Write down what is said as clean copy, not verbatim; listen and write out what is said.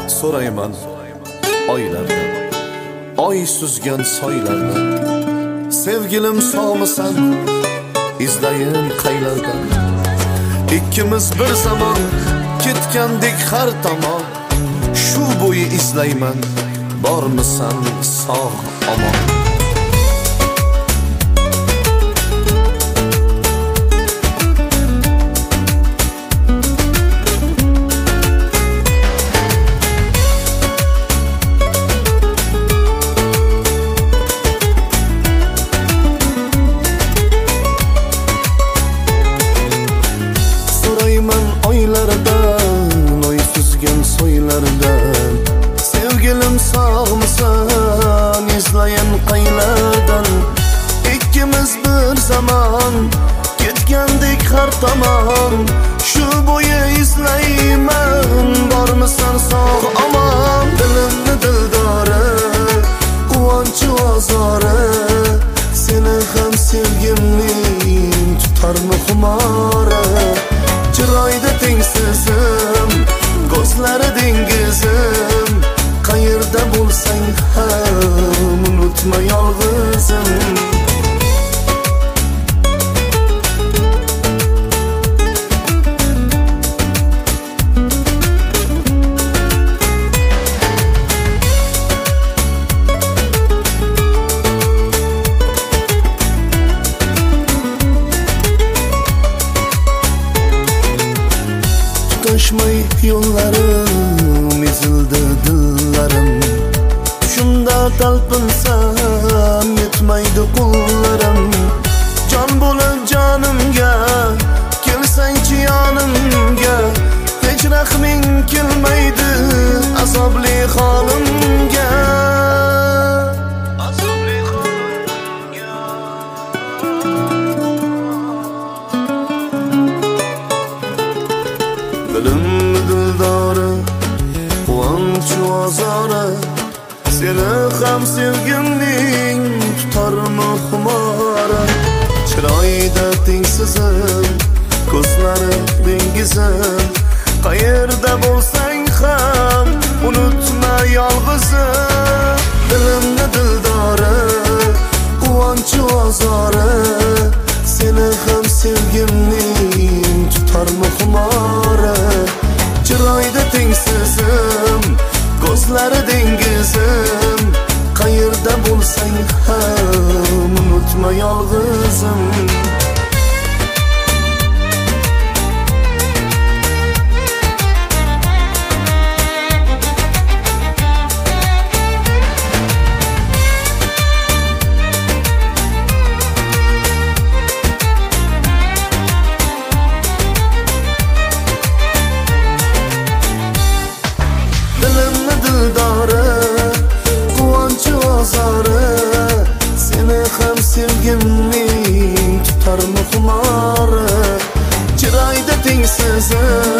so'rayman oylardan, oy suzgan soylardan. Sevgilim sog'misan, izlayin qaylardan. Ikkimiz bir zamon ketgandik har tomon. Shu bo'yi izlayman, bormisan sog' omon. Oylardan, oy suzgan soylardan. Sevgilim sog'misan, izlayin qaylardan. Ikkimiz bir zamon ketgandik har tomon. Shu bo'yi izlayman, bormisan sog' omon. Dilimni dildori, quvonchi ozori, seni ham sevgimning tutarmi xumori. Chiroyda tengsizim, ko'zlari dengizim. Qayerda bo'lsang ham unutma yolg'izim. Tutashmay yo'llarim, ezildi dillarim. Tushimda talpinsam, yetmaydi qo'llarim. Jon bo'lib jonimga, kelsangchi yonimga. Hech rahming kelmaydi azobli holimga. Dilimni dildori, quvonchi ozori, seni ham sevgimning tutarmi xumori. Chiroyda tengsizim, ko'zlari dengizim. Qayerda bo'lsang ham unutma yolg'izim. Dilimni dildori, quvonchi ozori, seni ham sevgimning tutarmi xumori. Chiroyda tengsizim, ko'zlari dengizim. Qayerda bo'lsang ham unutma yolg'izim. Dilimni dildori, quvonchi ozori, seni ham sevgimning tutarmi xumori. Chiroyda tengsizim,